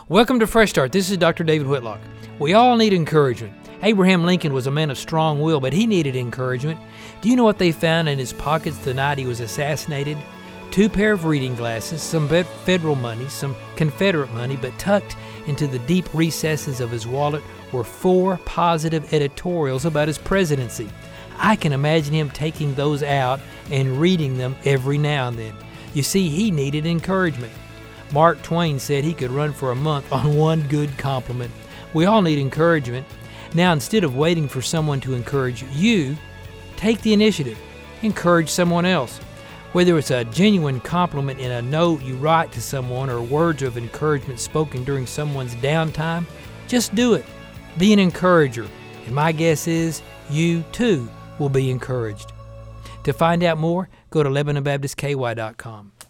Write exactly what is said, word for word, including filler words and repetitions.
Welcome to Fresh Start. This is Doctor David Whitlock. We all need encouragement. Abraham Lincoln was a man of strong will, but he needed encouragement. Do you know what they found in his pockets the night he was assassinated? Two pair of reading glasses, some federal money, some Confederate money, but tucked into the deep recesses of his wallet were four positive editorials about his presidency. I can imagine him taking those out and reading them every now and then. You see, he needed encouragement. Mark Twain said he could run for a month on one good compliment. We all need encouragement. Now, instead of waiting for someone to encourage you, take the initiative. Encourage someone else. Whether it's a genuine compliment in a note you write to someone or words of encouragement spoken during someone's downtime, just do it. Be an encourager. And my guess is you, too, will be encouraged. To find out more, go to Lebanon Baptist K Y dot com.